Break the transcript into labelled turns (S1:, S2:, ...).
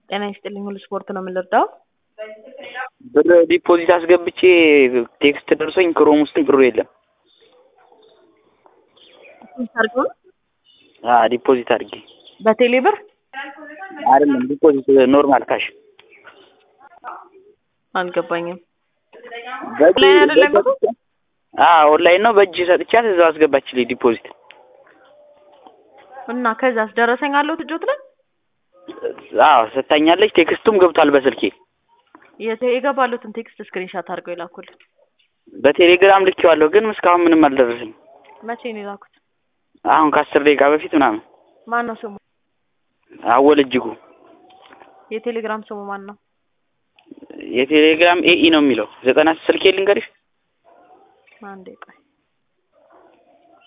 S1: ጤና ይስጥልኝ ሁሉ ስፖርት ነው የምንረዳው።
S2: ብር ዲፖዚት አስገብቼ ቴክስት ደርሶኝ ክሮም ውስጥ ብሩ የለም።
S1: ሰርጎ
S2: ዲፖዚት አድርጌ
S1: በቴሌ ብር
S2: አይደለም ዲፖዚት ኖርማል ካሽ
S1: አልገባኝም።
S2: በላይ
S1: አይደለም እኮ
S2: ኦንላይን ነው በእጅ ሰጥቻት እዛው አስገባችልኝ ዲፖዚት
S1: እና ከዛስ ደረሰኝ አለው ትጆት ላይ
S2: ሰጣኛለች። ቴክስቱም ገብቷል በስልኬ
S1: የገባሉትን ቴክስት ስክሪንሻት አድርገው ይላኩል።
S2: በቴሌግራም ልኬዋለሁ ግን እስካሁን ምንም አልደረሰኝ።
S1: መቼ ነው ይላኩት?
S2: አሁን ከ10 ደቂቃ በፊት ምናምን።
S1: ማን ነው ስሙ?
S2: አወል እጅጉ።
S1: የቴሌግራም ስሙ ማን ነው?
S2: የቴሌግራም ኤኢ ነው የሚለው 90 ስልኬ ልንገርሽ።
S1: አንዴ ቆይ